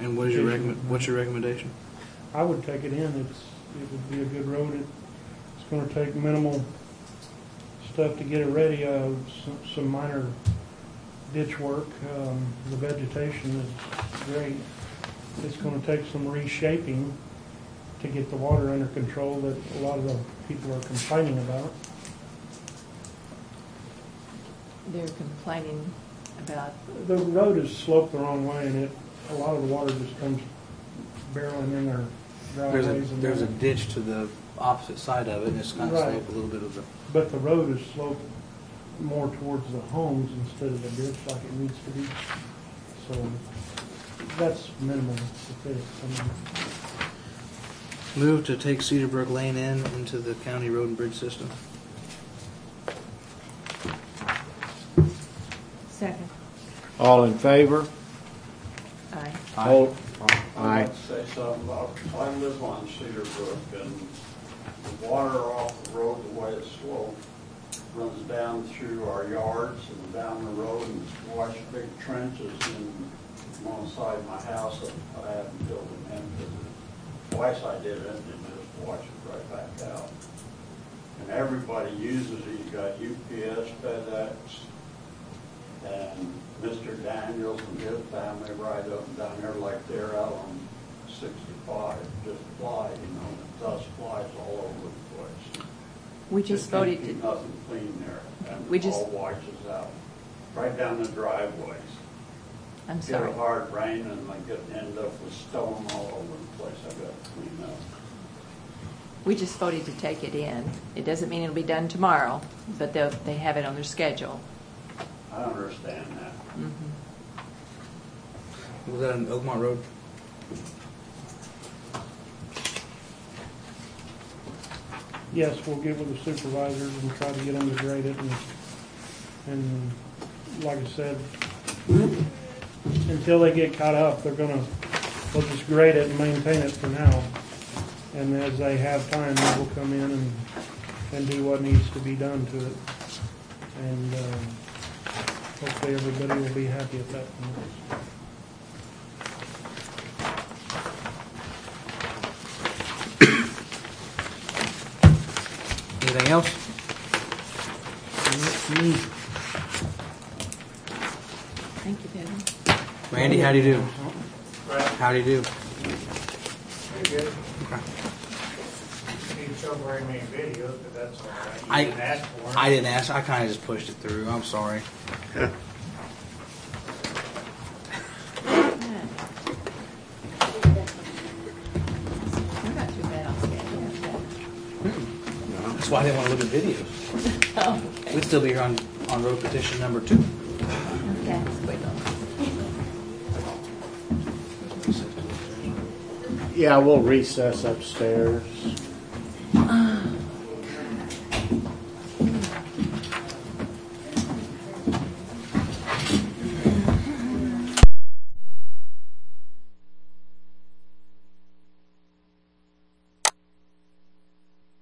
And what's your recommendation? I would take it in. It would be a good road. It's going to take minimal stuff to get it ready. Some minor ditch work. The vegetation is great. It's going to take some reshaping to get the water under control that a lot of the people are complaining about. They're complaining about? The road is sloped the wrong way, and a lot of the water just comes barreling in their driveways. There's a ditch to the opposite side of it, and it's kind of sloped a little bit of the... But the road is sloped more towards the homes instead of the ditch like it needs to be. So that's minimal to fix. Move to take Cedar Brook Lane into the county road and bridge system. Second. All in favor? Aye. Aye. I'd like to say something about, I live on Cedar Brook, and the water off the road, the way it's sloped, runs down through our yards and down the road and wash big trenches in one side of my house that I haven't filled them in because twice I did it and just wash it right back out. And everybody uses it. You've got UPS, FedEx, and Mr. Daniels and his family ride up and down there like they're out on 65, just fly, dust flies all over the place. We just voted to... Nothing clean there, and we it all washes out. Right down the driveways. I'm sorry. Get a hard rain and I end up with stone all over the place. I got to clean up. We just voted to take it in. It doesn't mean it'll be done tomorrow, but they have it on their schedule. I understand that. Was that on Oakmont Road? Yes, we'll get with the supervisors and try to get them to grade it. And like I said, until they get caught up, they'll just grade it and maintain it for now. And as they have time, they will come in and do what needs to be done to it. And hopefully everybody will be happy at that point. Anything else? Thank you, Devin. Randy, how do you do? How do you do? Pretty good. Okay. You didn't show very many videos, but that's all right. You didn't ask for them. I didn't ask. I kind of just pushed it through. I'm sorry. We're not too bad on schedule. That's why I didn't want to look at videos. Oh, okay. We'd still be here on road petition number 2. Okay, wait on. Yeah, we'll recess upstairs.